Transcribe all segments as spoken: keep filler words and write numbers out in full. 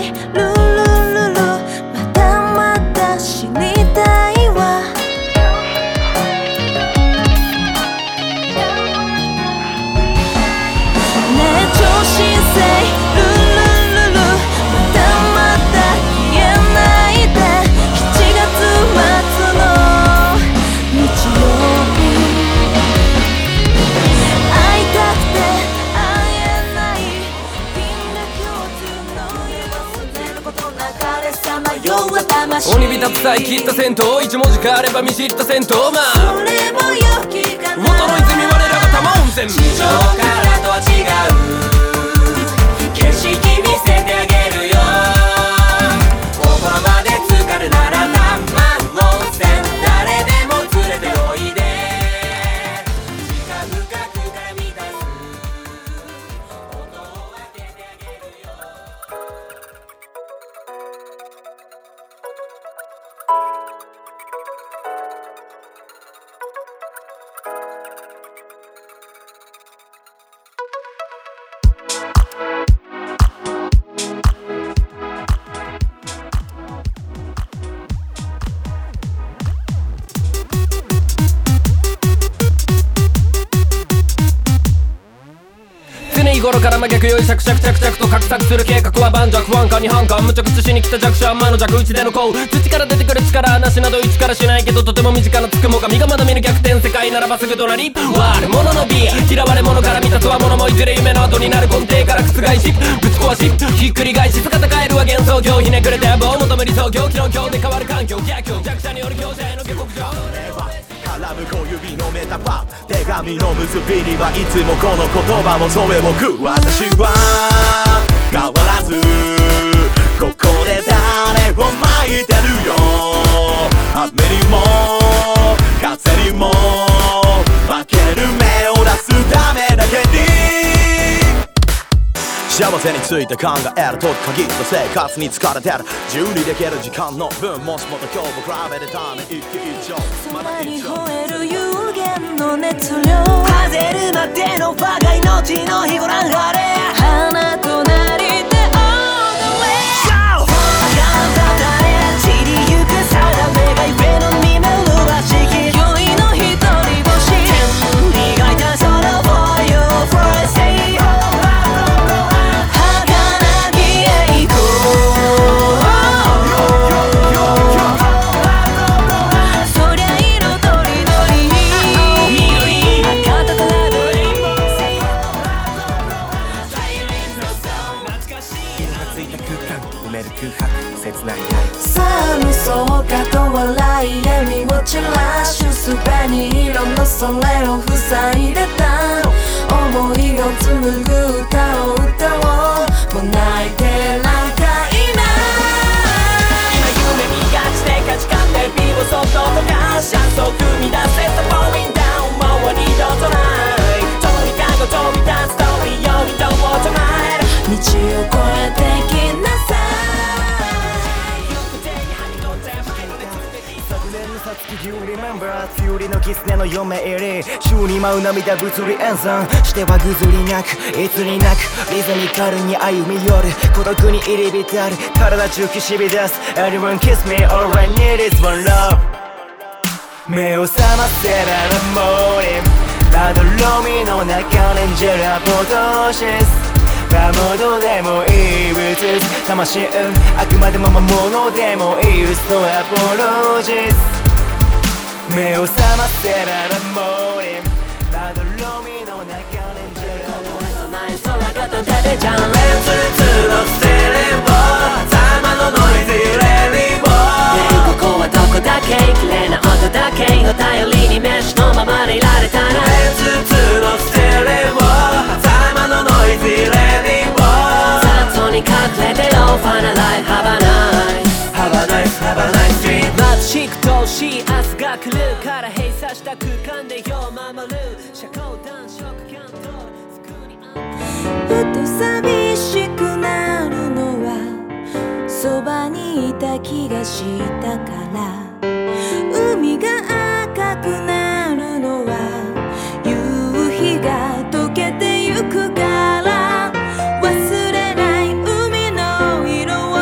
say ルルルルまだまだ知りたいわねえ超新星ルルルルまだまだ消えないでしちがつ末の日曜日会いたくて会えないみんな共通の夢忘れることなかれさまよう魂鬼火たい切った銭湯一文字変われば見知った銭湯まあそれも良きかな元の泉我らが玉温泉地上からとは違う景色見せてあげるよ心まで浸かるなら玉温泉誰でも連れておいで地下深くから満たす音を開けてあげるよ常日頃から真逆より着々着々と画策する計画は盤石不安感に反感無茶苦しに来た弱者魔の弱打ちでのこう土から出てくる力なしなど一からしないけどとても身近なつくも神がまだ見る逆転世界ならばすぐ隣悪者の美嫌われ者から見たつわものもいずれ夢の後になる根底から覆しぶち壊しひっくり返し姿変えるは幻想郷ひねくれて野望を求め理想郷機能境で変わる環境逆境弱者による強者への下克上絡む小指のメタファー手紙の結びにはいつもこの言葉も添え置く私は変わらずここで種をまいてるよ雨にも風にも負ける目を出すためだけに幸せについて考えるとき限った生活に疲れてる自由にできる時間の分もしもと今日も比べるため一気以上そばに吠える有限の熱量数えるまでの我が命の日ご覧晴れ花となりで all the way 赤のただれ散りゆく定めが夢の見めるはしき酔いの一人星天に描いた空 for you for a say 儚き栄光そりゃ色とりどり緑赤とラブレインボー懐かしい色がついた空間埋める空白切ない愛寒そうかと笑い笑みを散らしすべに色のそれを塞いでた思いを紡ぐ歌を歌おうもう泣いてなんかいない今夢見がちで価値観でビをそっと溶かしシャンソを組み出せたボーインダウンもう二度とないとにかく飛び立つストーリーよりどう唱える道を越えてきなさい昨年のさつき You remember 強りの狐の嫁入り宙に舞う涙物理演算してはぐずりなくいつになくリズミカルに歩み寄る孤独に入り浸る体中きしび出す Anyone kiss me all I need is one love 目を覚ませばラモーニまどろみの中レンジェラポトシス魔物でもいい With this 魂あくまでも魔物でもいい With no apologies 目を覚ませばラモーニまどろみの中レンジェラポトシスない空が立ててちゃんレンズツのステレオタマのノイズレディボーここはどこだけ綺麗な音だけを頼りに飯のままでいられたらレンズツのステレオタマのノイズレディボー雑音に隠れてよファナライフ Have a nice Have a nice Have a nice dream 眩しく遠しい明日が来るから閉鎖した空間で夜を守る社交男色キャントふと寂しくなるのはそばにいた気がしたから海が赤くなるのは夕日が溶けてゆくから忘れない海の色を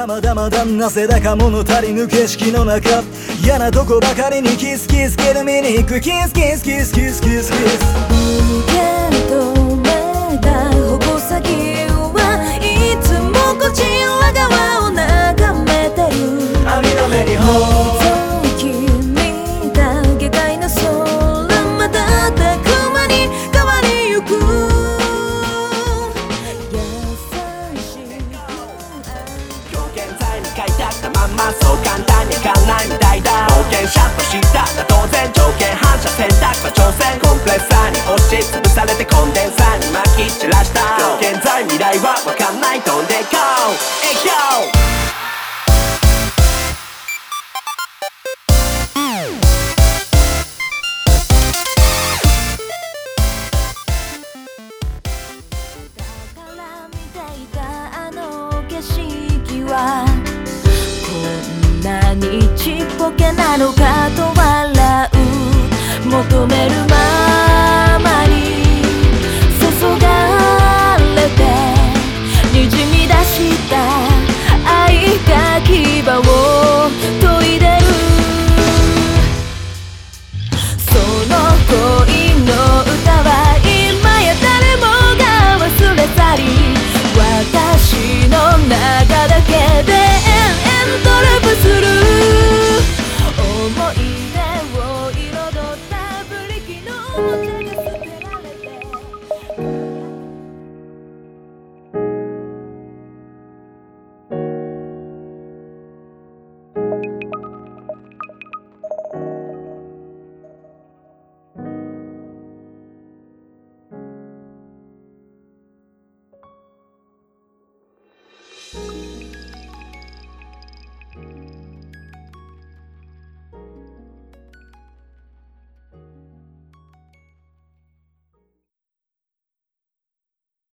まだまだなぜだか物足りぬ景色の中嫌なとこばかりにキスキスけど見に行くキスキスキスキスキスキス無限とめた矛先はいつもこちら側を眺めてる網の目にほ君だ下界の空瞬く間に変わりゆく優しい今日現在に書いてあったまんまそう簡単にいかないみたいだ冒険者としたら当然条件反射選択は挑戦コンプレッサーに押しつぶされてコンデンサーにまき散らした今日現在未来は分かんない飛んでいこうえいよこんなにちっぽけなのかと笑う求める